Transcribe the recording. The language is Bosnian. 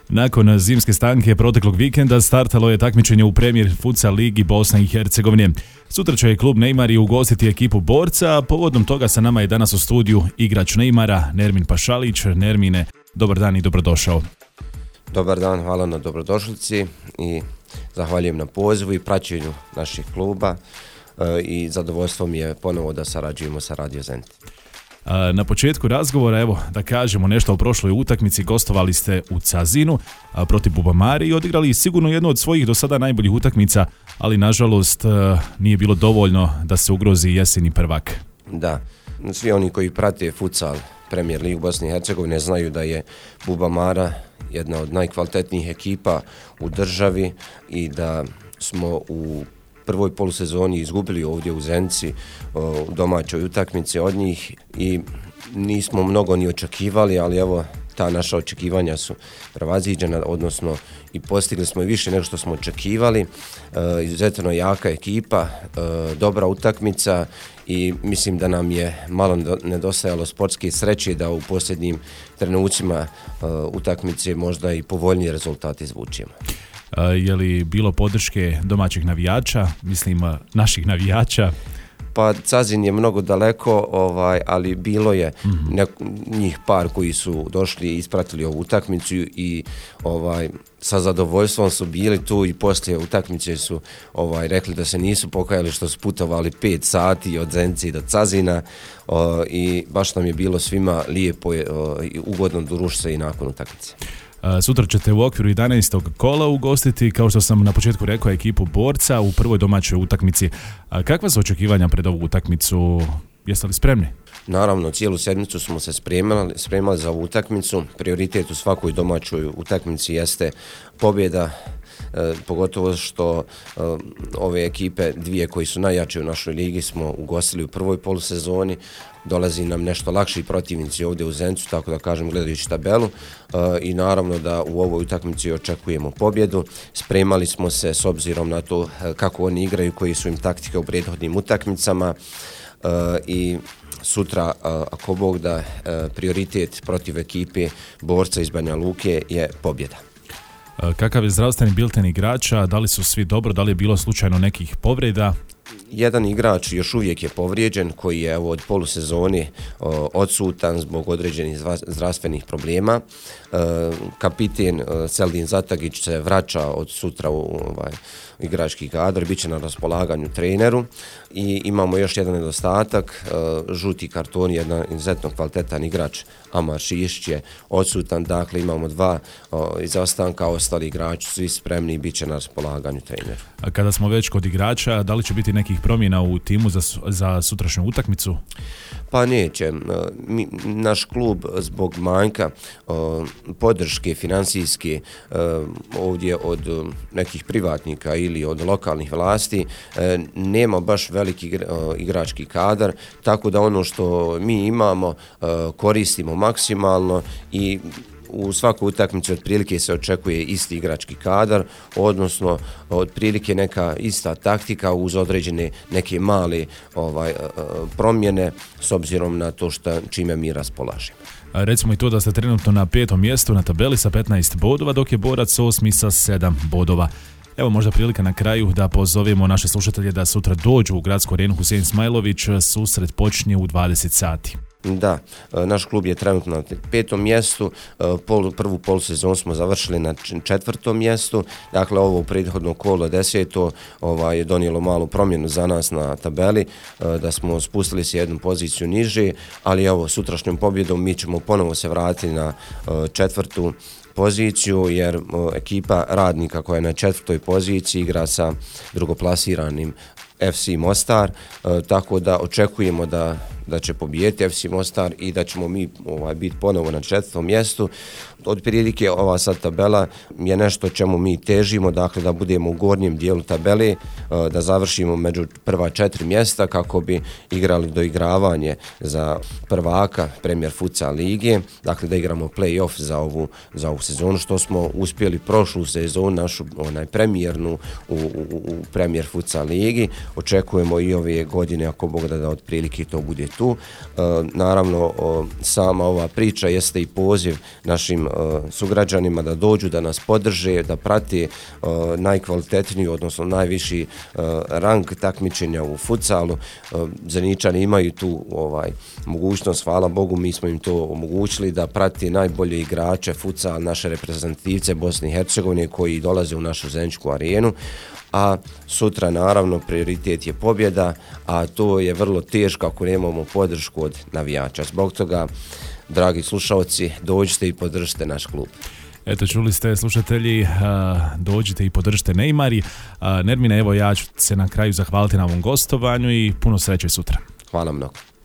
Nakon zimske stanke proteklog vikenda startalo je takmičenje u Premier Futsal ligi Bosne i Hercegovine. Sutra će klub Neymari ugostiti ekipu Borca, a povodom toga sa nama je danas u studiju igrač Neymara, Nermin Pašalić. Nermine, dobar dan i dobrodošao. Dobar dan, hvala na dobrodošlici i zahvaljujem na pozivu i praćenju naših kluba i zadovoljstvo mi je ponovo da sarađujemo sa Radio Zenit. Na početku razgovora, evo, da kažemo nešto o prošloj utakmici. Gostovali ste u Cazinu protiv Bubamare i odigrali sigurno jednu od svojih do sada najboljih utakmica, ali nažalost nije bilo dovoljno da se ugrozi jeseni prvak. Da, svi oni koji prate futsal Premier ligu Bosne i Hercegovine znaju da je Bubamara jedna od najkvalitetnijih ekipa u državi i da smo u prvoj polusezoni izgubili ovdje u Zenici u domaćoj utakmici od njih i nismo mnogo ni očekivali, ali evo ta naša očekivanja su prevaziđena, odnosno i postigli smo i više nego što smo očekivali. Izuzetno jaka ekipa, dobra utakmica i mislim da nam je malo nedostajalo sportske sreće da u posljednjim trenucima utakmice možda i povoljniji rezultati izvučemo. Je li bilo podrške domaćih navijača, mislim naših navijača? Pa Cazin je mnogo daleko, ali bilo je njih par koji su došli i ispratili ovu utakmicu i sa zadovoljstvom su bili tu i poslije utakmice su rekli da se nisu pokajali što su putovali 5 sati od Zenice do Cazina i baš nam je bilo svima lijepo i ugodno družiti se i nakon utakmice. Sutra ćete u okviru 11. kola ugostiti, kao što sam na početku rekao, ekipu Borca u prvoj domaćoj utakmici. Kakva su očekivanja pred ovu utakmicu? Jeste li spremni? Naravno, cijelu sedmicu smo se spremali za ovu utakmicu. Prioritet u svakoj domaćoj utakmici jeste pobjeda, pogotovo što ove ekipe, dvije koji su najjače u našoj ligi, smo ugostili u prvoj polusezoni. Dolazi nam nešto lakši protivnici ovdje u Zenicu, tako da kažem, gledajući tabelu, i naravno da u ovoj utakmici očekujemo pobjedu. Spremali smo se s obzirom na to kako oni igraju, koji su im taktike u prethodnim utakmicama i sutra, ako Bog da, prioritet protiv ekipe Borca iz Banja Luke je pobjeda. Kakav je zdravstveni bilten igrača? Da li su svi dobro? Da li je bilo slučajno nekih povreda? Jedan igrač još uvijek je povrijeđen, koji je od polusezone odsutan zbog određenih zdravstvenih problema. Kapiten Seldin Zatagić se vraća od sutra u igrački kadar, bit će na raspolaganju treneru i imamo još jedan nedostatak, žuti karton, jedan izuzetno kvalitetan igrač Amar Šišić je odsutan, dakle imamo 2 izostanka, ostali igrači svi spremni i bit će na raspolaganju treneru. A kada smo već kod igrača, da li će biti nekih promjena u timu za sutrašnju utakmicu? Pa neće. Naš klub zbog manjka podrške financijske ovdje od nekih privatnika ili od lokalnih vlasti nema baš veliki igrački kadar, tako da ono što mi imamo koristimo maksimalno i u svakoj utakmici otprilike se očekuje isti igrački kadar, odnosno otprilike neka ista taktika uz određene neke male promjene s obzirom na to čime mi raspolažemo. Recimo i to da ste trenutno na 5. mjestu na tabeli sa 15 bodova, dok je Borac 8. sa 7 bodova. Evo možda prilika na kraju da pozovemo naše slušatelje da sutra dođu u gradsku arenu Husein Smajlović. Susret počinje u 20 sati. Da, naš klub je trenutno na 5. mjestu, prvu polusezonu smo završili na 4. mjestu, dakle ovo prethodno kolo 10. je donijelo malu promjenu za nas na tabeli, da smo spustili se jednu poziciju niže, ali evo sutrašnjom pobjedom mi ćemo ponovo se vratiti na 4. poziciju, jer ekipa Radnika koja je na 4. poziciji igra sa drugoplasiranim FC Mostar, tako da očekujemo da će pobijediti FC Mostar i da ćemo mi biti ponovo na 4. mjestu. Otprilike ova sad tabela je nešto čemu mi težimo, dakle da budemo u gornjem dijelu tabele, da završimo među prva 4 mjesta kako bi igrali doigravanje za prvaka Premier Futsal lige, dakle da igramo play-off za ovu sezonu, što smo uspjeli prošlu sezonu, našu premijernu u Premier Futsal ligi. Očekujemo i ove godine, ako Bog da otprilike to bude tu. Naravno, sama ova priča jeste i poziv našim sugrađanima da dođu, da nas podrže, da prati najkvalitetniju, odnosno najviši rang takmičenja u futsalu. Zeničani imaju tu mogućnost, hvala Bogu, mi smo im to omogućili da prati najbolje igrače futsal, naše reprezentativce Bosne i Hercegovine koji dolaze u našu Zeničku arenu, a sutra naravno prioritet je pobjeda, a to je vrlo teško ako nemamo podršku od navijača. Zbog toga, dragi slušalci, dođite i podržite naš klub. Eto, čuli ste, slušatelji, dođite i podržite Neymari. Nermine, evo ja ću se na kraju zahvaliti na ovom gostovanju i puno sreće sutra. Hvala mnogo.